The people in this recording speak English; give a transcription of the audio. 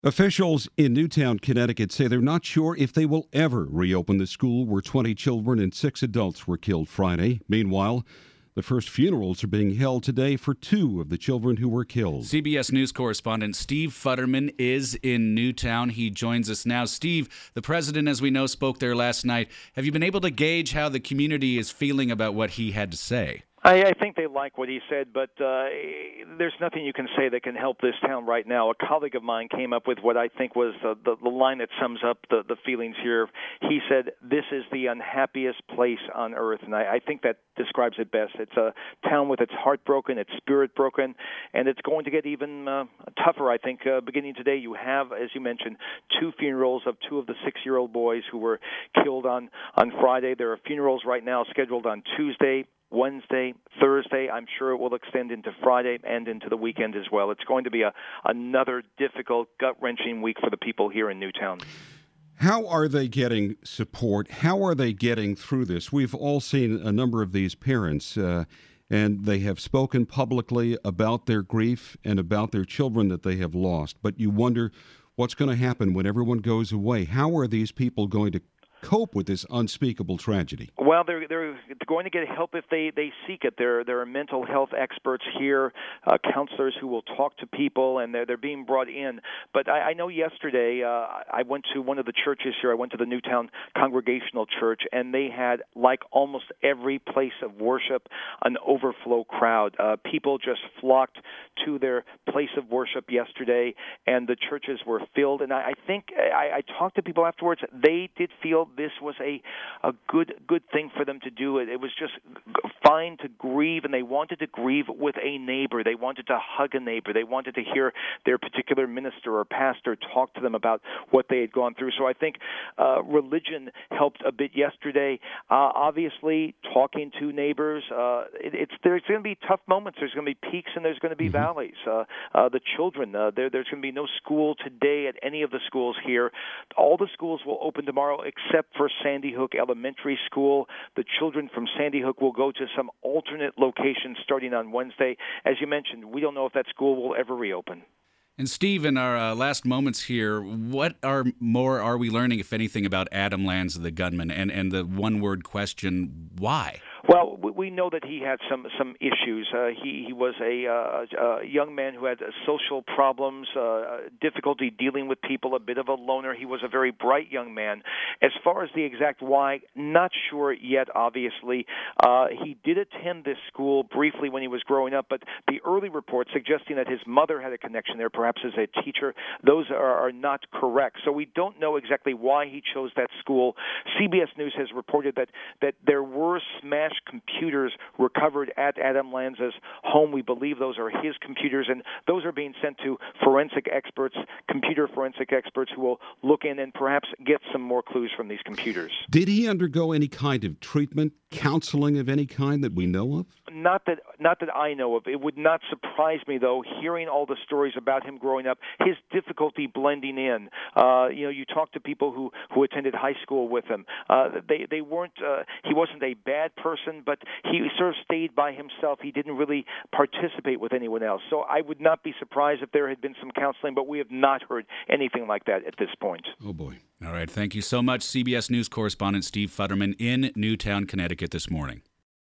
Officials in Newtown, Connecticut say they're not sure if they will ever reopen the school where 20 children and 6 adults were killed Friday. Meanwhile, the first funerals are being held today for 2 of the children who were killed. CBS News correspondent Steve Futterman is in Newtown. He joins us now. Steve, the president, as we know, spoke there last night. Have you been able to gauge how the community is feeling about what he had to say? I think they like what he said, but there's nothing you can say that can help this town right now. A colleague of mine came up with what I think was the line that sums up the feelings here. He said, "This is the unhappiest place on earth," and I think that describes it best. It's a town with its heart broken, its spirit broken, and it's going to get even tougher, I think. Beginning today, you have, as you mentioned, 2 funerals of 2 of the 6-year-old boys who were killed on Friday. There are funerals right now scheduled on Tuesday, Wednesday, Thursday. I'm sure it will extend into Friday and into the weekend as well. It's going to be another difficult, gut-wrenching week for the people here in Newtown. How are they getting support? How are they getting through this? We've all seen a number of these parents, and they have spoken publicly about their grief and about their children that they have lost. But you wonder what's going to happen when everyone goes away. How are these people going to cope with this unspeakable tragedy? Well, they're going to get help if they seek it. There are mental health experts here, counselors who will talk to people, and they're being brought in. But I know yesterday I went to one of the churches here. I went to the Newtown Congregational Church, and they had, like almost every place of worship, an overflow crowd. People just flocked to their place of worship yesterday, and the churches were filled. And I think I talked to people afterwards. They did feel this was a good thing for them to do. It was just fine to grieve, and they wanted to grieve with a neighbor. They wanted to hug a neighbor. They wanted to hear their particular minister or pastor talk to them about what they had gone through. So I think religion helped a bit yesterday. Obviously, talking to neighbors, there's going to be tough moments. There's going to be peaks and there's going to be valleys. The children, there's going to be no school today at any of the schools here. All the schools will open tomorrow except for Sandy Hook Elementary School. The children from Sandy Hook will go to some alternate location starting on Wednesday. As you mentioned, we don't know if that school will ever reopen. And Steve, in our last moments here, what more are we learning, if anything, about Adam Lanza, the gunman, and the one-word question, why? Well, we know that he had some issues. He was a young man who had social problems, difficulty dealing with people, a bit of a loner. He was a very bright young man. As far as the exact why, not sure yet, obviously. He did attend this school briefly when he was growing up, but the early reports suggesting that his mother had a connection there, perhaps as a teacher, those are not correct. So we don't know exactly why he chose that school. CBS News has reported that there were smashed computers recovered at Adam Lanza's home. We believe those are his computers, and those are being sent to forensic experts, computer forensic experts, who will look in and perhaps get some more clues from these computers. Did he undergo any kind of treatment, counseling of any kind that we know of? Not that I know of. It would not surprise me, though, hearing all the stories about him growing up, his difficulty blending in. You talk to people who attended high school with him. They weren't. He wasn't a bad person, but he sort of stayed by himself. He didn't really participate with anyone else. So I would not be surprised if there had been some counseling, but we have not heard anything like that at this point. Oh, boy. All right. Thank you so much, CBS News correspondent Steve Futterman in Newtown, Connecticut this morning.